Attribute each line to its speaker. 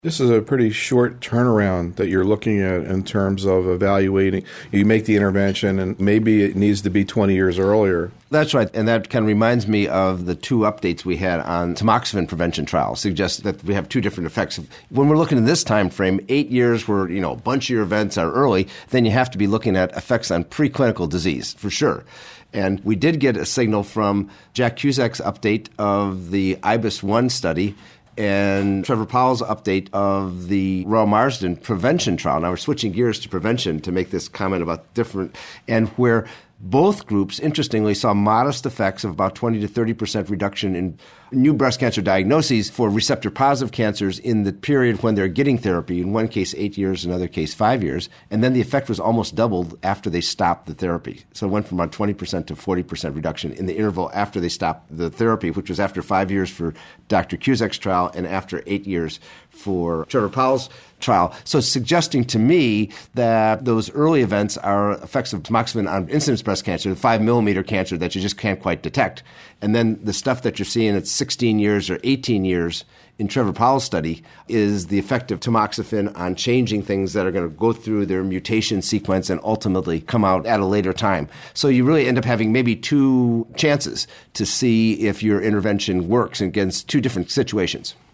Speaker 1: This is a pretty short turnaround that you're looking at in terms of evaluating. You make the intervention, and maybe it needs to be 20 years earlier.
Speaker 2: That's right, and that kind of reminds me of the two updates we had on tamoxifen prevention trials, suggests that we have two different effects. When we're looking in this time frame, 8 years where a bunch of your events are early, then you have to be looking at effects on preclinical disease, for sure. And we did get a signal from Jack Cusack's update of the IBIS-1 study and Trevor Powell's update of the Royal Marsden prevention trial. Now we're switching gears to prevention to make this comment about different, and where both groups, interestingly, saw modest effects of about 20 to 30% reduction in new breast cancer diagnoses for receptor-positive cancers in the period when they're getting therapy, in one case 8 years, in another case 5 years, and then the effect was almost doubled after they stopped the therapy. So it went from about 20% to 40% reduction in the interval after they stopped the therapy, which was after 5 years for Dr. Cusack's trial and after 8 years for Trevor Powell's trial. So it's suggesting to me that those early events are effects of tamoxifen on incidence breast cancer, the 5 millimeter cancer that you just can't quite detect. And then the stuff that you're seeing at 16 years or 18 years in Trevor Powell's study is the effect of tamoxifen on changing things that are going to go through their mutation sequence and ultimately come out at a later time. So you really end up having maybe two chances to see if your intervention works against two different situations.